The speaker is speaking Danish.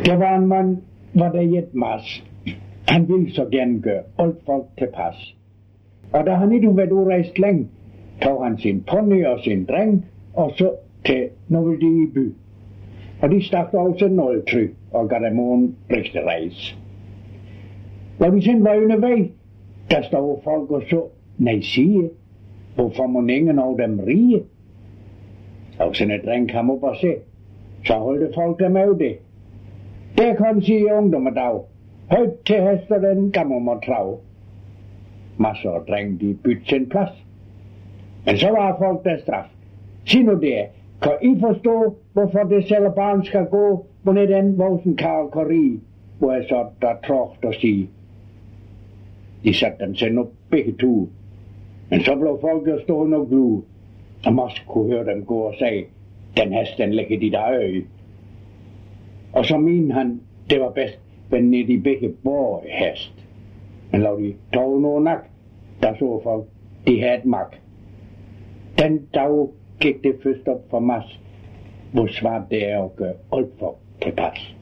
Der var en mand, var der i et mas. Han ville så gerne gøre alt folk tilpas. Og da han ikke været udrejst længe, tog han sin pony og sin dreng, og så til noget i by. Og de stak også nåletry og gav dem en rigtig rejse. Når de sen var undervej, der stod folk og så, nej sige, hvorfor må ingen af dem rige? Og sådan et dreng kom op og se, så holdte folk dem af det. Der kom sige ungdommer dag, højt til hester den gammer må trav. Masser af dreng, de bytte sin plads. Men så var folk der straf. Sig nu det, kan I forstå, hvorfor det selv barn skal gå på den voksen Karl Kari, hvor jeg så der trågt og sige. De satte dem selv op begge to. Men så blev folk jo stående og glu, og Mads kunne høre dem gå og sige, den hest den ligger i der øje. Og så mente han, det var bedst, men nede i begge borg hest. Men lad de tog noget nak, der så folk, de havde et mak. Den dag gik det først op for Mads, hvor svært det er at gøre alt for tilpas.